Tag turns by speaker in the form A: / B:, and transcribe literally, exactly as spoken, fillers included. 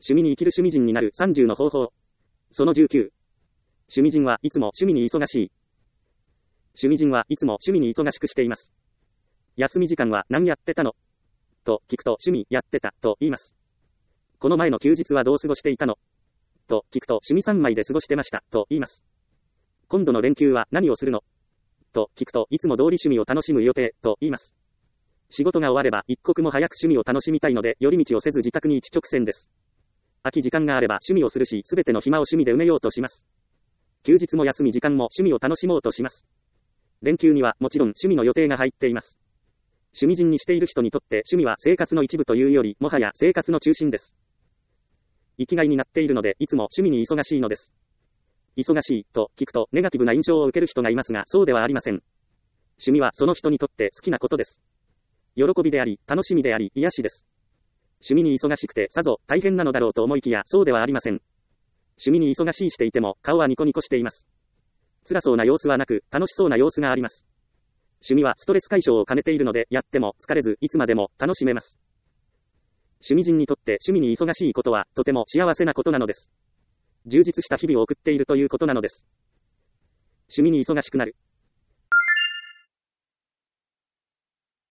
A: 趣味に生きる趣味人になるさんじゅうの方法。そのじゅうきゅう。趣味人はいつも趣味に忙しい。趣味人はいつも趣味に忙しくしています。休み時間は何やってたのと聞くと趣味やってたと言います。この前の休日はどう過ごしていたのと聞くと趣味三昧で過ごしてましたと言います。今度の連休は何をするのと聞くといつも通り趣味を楽しむ予定と言います。仕事が終われば一刻も早く趣味を楽しみたいので寄り道をせず自宅に一直線です。空き時間があれば趣味をするし、すべての暇を趣味で埋めようとします。休日も休み時間も趣味を楽しもうとします。連休にはもちろん趣味の予定が入っています。趣味人にしている人にとって趣味は生活の一部というよりもはや生活の中心です。生きがいになっているのでいつも趣味に忙しいのです。忙しいと聞くとネガティブな印象を受ける人がいますが、そうではありません。趣味はその人にとって好きなことです。喜びであり、楽しみであり、癒しです。趣味に忙しくてさぞ大変なのだろうと思いきや、そうではありません。趣味に忙しいしていても顔はニコニコしています。辛そうな様子はなく、楽しそうな様子があります。趣味はストレス解消を兼ねているので、やっても疲れずいつまでも楽しめます。趣味人にとって趣味に忙しいことはとても幸せなことなのです。充実した日々を送っているということなのです。趣味に忙しくなる。